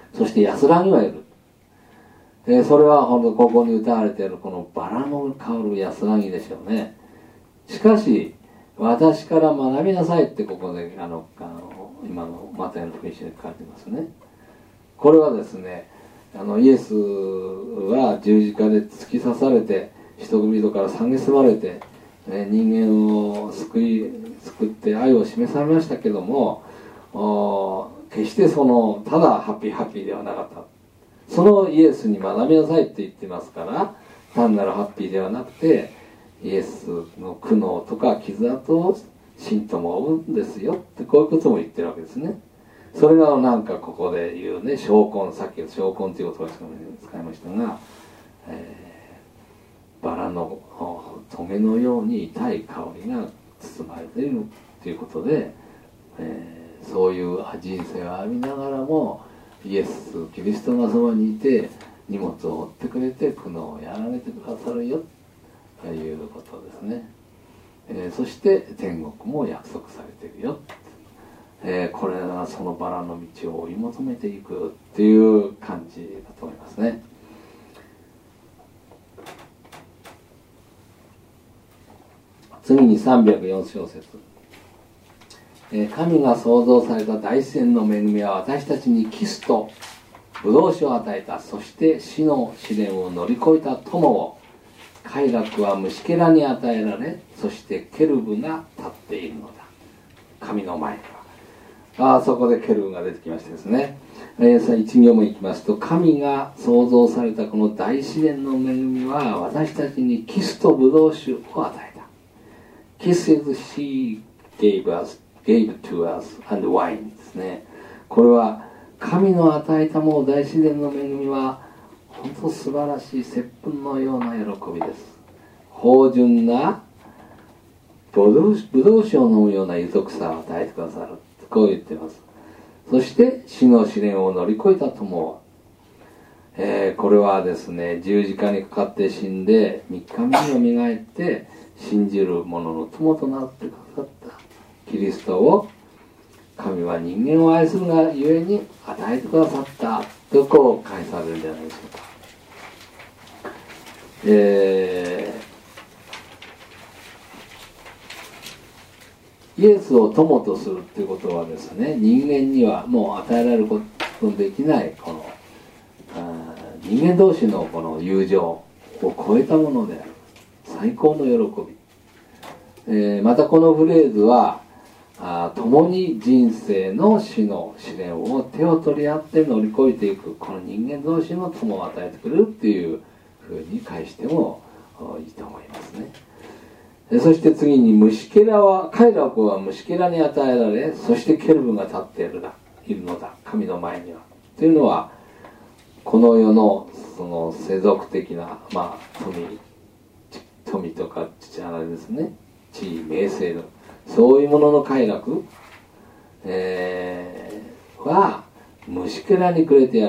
そして安らぎはいる。それは本当ここに歌われているこのバラの香る安らぎでしょうね。しかし私から学びなさいってここで今のマタイの福音書に書かれてますね。これはですね、イエスは十字架で突き刺されて人々から蔑まれて、人間を救って愛を示されましたけども、決してただハッピーではなかった。そのイエスに学びなさいって言ってますから、単なるハッピーではなくて、イエスの苦悩とか傷跡を信徒も負うんですよって、こういうことも言ってるわけですね。それがなんかここで言うね、証拠、さっきの証拠という言葉を使いましたが、バラのトゲのように痛い香りが包まれているということで、そういう人生を歩みながらもイエス・キリストがそばにいて荷物を負ってくれて苦悩を和らげてくださるよということですね。そして天国も約束されているよ。これがそのバラの道を追い求めていくっていう感じだと思いますね。次に304小節。神が創造された大自然の恵みは私たちにキスとブドウ酒を与えた。そして死の試練を乗り越えた友を快楽は虫けらに与えられ、そしてケルブが立っているのだ。神の前にはそこでケルブが出てきましてですね、一行目いきますと、神が創造されたこの大自然の恵みは私たちにキスとブドウ酒を与えた。Kiss is she gave to us and wine ですね。これは神の与えたもう大自然の恵みは本当素晴らしい接吻のような喜びです。芳醇なブドウ酒を飲むような豊足さを与えてくださる、こう言っています。そして死の試練を乗り越えた友は、これはですね、十字架にかかって死んで3日目によみがえって信じる者の友となってくださったキリストを神は人間を愛するがゆえに与えてくださったとこう返されるんじゃないでしょうか。イエスを友とするっていうことはですね、人間にはもう与えられることのできないこの人間同士のこの友情を超えたものである最高の喜び、またこのフレーズは共に人生の死の試練を手を取り合って乗り越えていくこの人間同士の友を与えてくれるっていうふうに返してもいいと思いますね。そして次に快楽は虫けらに与えられ、そしてケルブが立っているのだ神の前にはというのは、この世のその世俗的な、富とかあれですね、地位名声のそういうものの快楽、は虫けらにくれて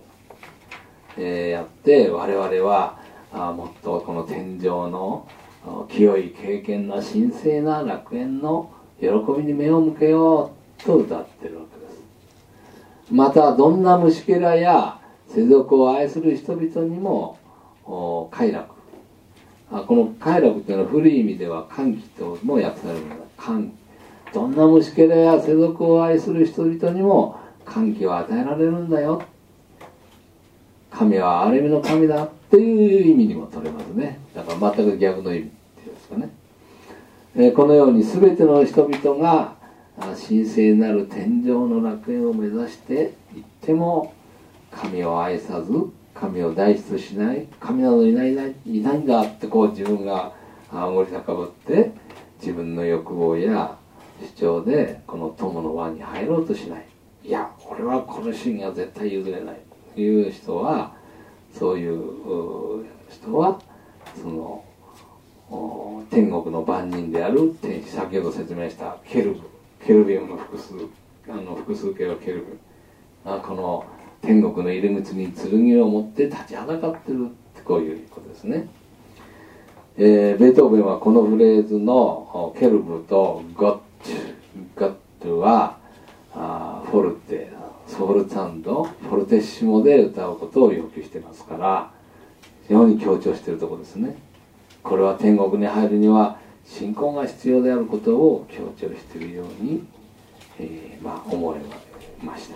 やって我々はもっとこの天上の清い経験な神聖な楽園の喜びに目を向けようと歌ってるわけです。またどんな虫けらや世俗を愛する人々にも快楽、この快楽というのは古い意味では歓喜とも訳されるのだ。歓喜、どんな虫けらや世俗を愛する人々にも歓喜を与えられるんだよ、神は憐れみの神だっていう意味にも取れますね。だから全く逆の意味っていうんですかね。このように全ての人々が神聖なる天上の楽園を目指していっても神を愛さず神を第一としない、神などいないんだってこう自分が盛り高ぶって自分の欲望や主張でこの友の輪に入ろうとしない、いや俺はこの主義は絶対譲れないという人は、そういう人はその天国の番人である天使、先ほど説明したケルビウムの複数形はケルビウ、この天国の入り口に剣を持って立ちはだかってるってこういうことですね。ベートーベンはこのフレーズのケルブとゴッドはフォルテソルツァンドフォルテッシモで歌うことを要求してますから、非常に強調しているところですね。これは天国に入るには信仰が必要であることを強調しているように、思えました。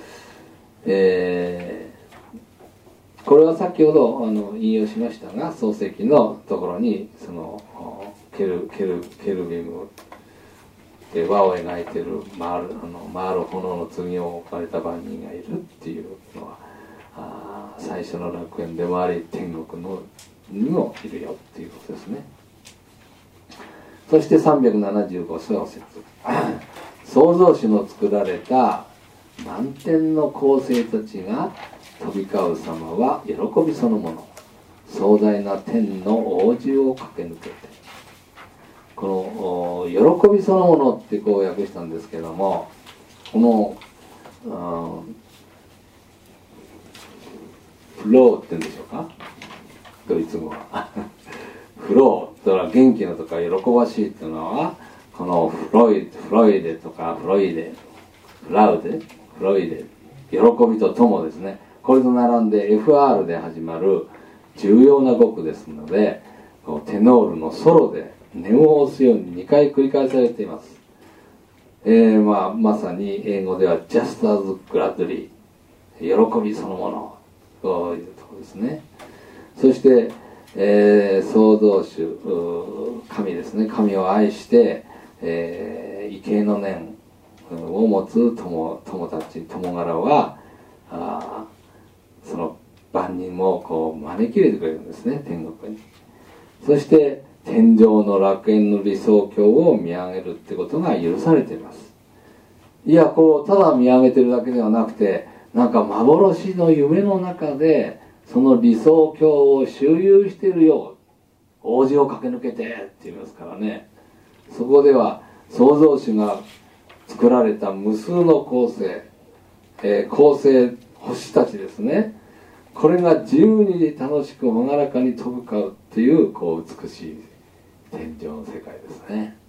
これは先ほど引用しましたが、創世記のところにそのケルビムで輪を描いている回る炎の次を置かれた番人がいるっていうのは最初の楽園でもあり天国にもいるよっていうことですね。そして375節創造主の作られた満天の恒星たちが飛び交う様は喜びそのもの、壮大な天の王子を駆け抜けて、この喜びそのものってこう訳したんですけども、このフローって言うんでしょうか、ドイツ語はフローとは元気のとか喜ばしいっていうのは、このフロイデとかフロイデ喜びとともですね。これと並んで FR で始まる重要な語句ですので、テノールのソロで念を押すように2回繰り返されています。まさに英語では just as gladly 喜びそのものというところですね。そして、創造主神ですね、神を愛して、畏敬の念を持つ友柄はその万人もこう招き入れてくれるんですね、天国に。そして天上の楽園の理想郷を見上げるってことが許されています。いや、こうただ見上げてるだけではなくて、なんか幻の夢の中でその理想郷を周遊しているよう、王子を駆け抜けてって言いますからね。そこでは創造主が作られた無数の恒星、星たちですね。これが自由に楽しく朗らかに飛ぶかっていう、こう美しい天上の世界ですね。